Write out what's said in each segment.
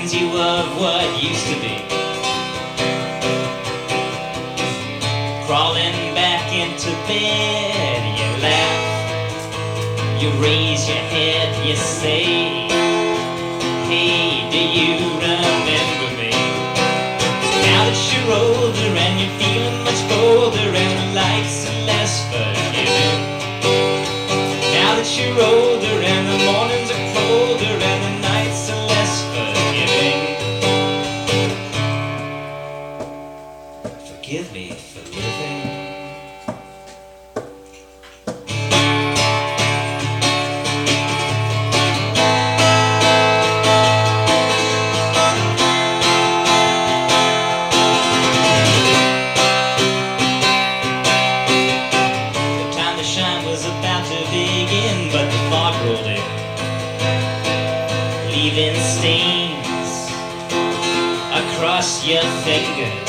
reminds you of what used to be. Crawling back into bed, you laugh, you raise your head, you say, hey, do you remember me? Now that you're older and you're feeling much bolder and the lights are less forgiving. Now that you're older and the mornings are colder and the nights are less forgiving. Forgive me for living. Leaving stains across your fingers.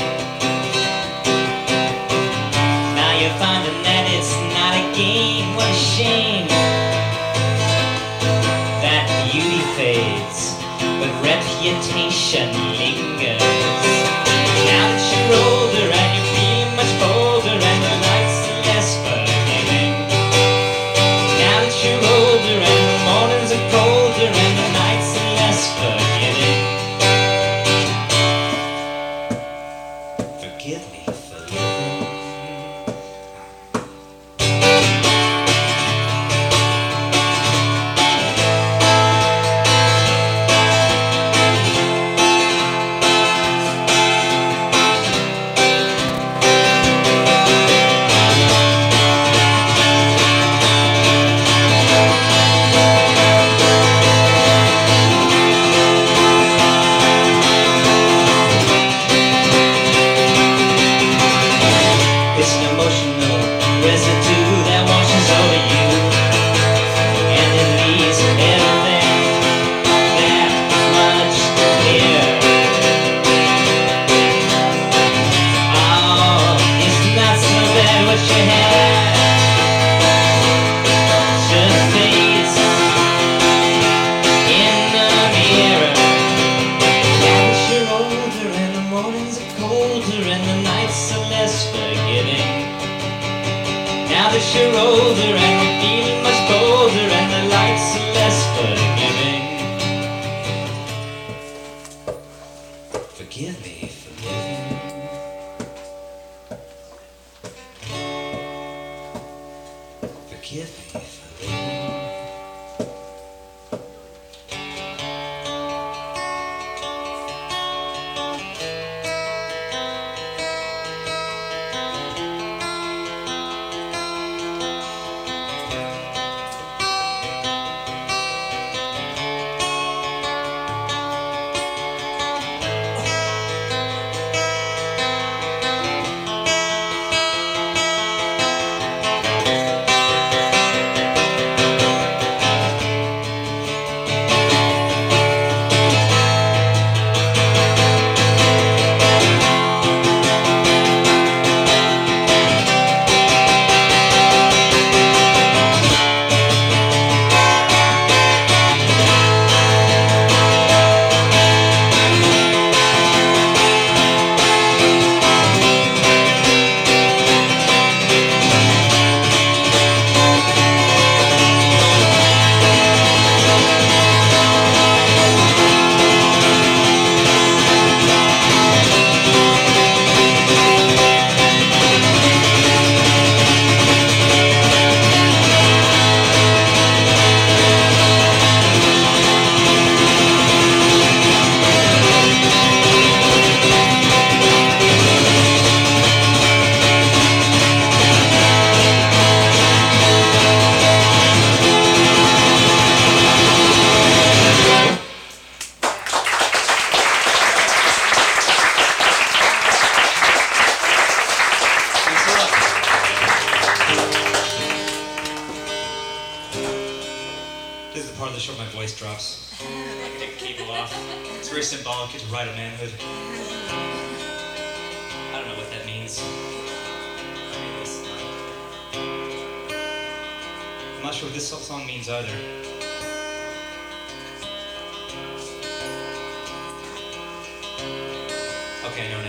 Now you're finding that it's not a game. What a shame that beauty fades, but reputation lingers. Now that you're older and you're feeling much bolder and the nights are less forgiving. Now that you're older and the mornings are colder and the nights are less forgiving. Forgive me for living. Residue that washes over you, and it leaves everything that much clearer. Oh, it's not so bad what you had, just fades in the mirror. Now that you're older and the mornings are colder and the nights are less forgiving. Now that you're older and you're feeling much bolder and the lights are less forgiving. Forgive me for living. Forgive me for living. This is the part of the show my voice drops. I can take the cable off. It's very symbolic. It's right of manhood. I don't know what that means. I'm not sure what this song means either. Okay, I know now.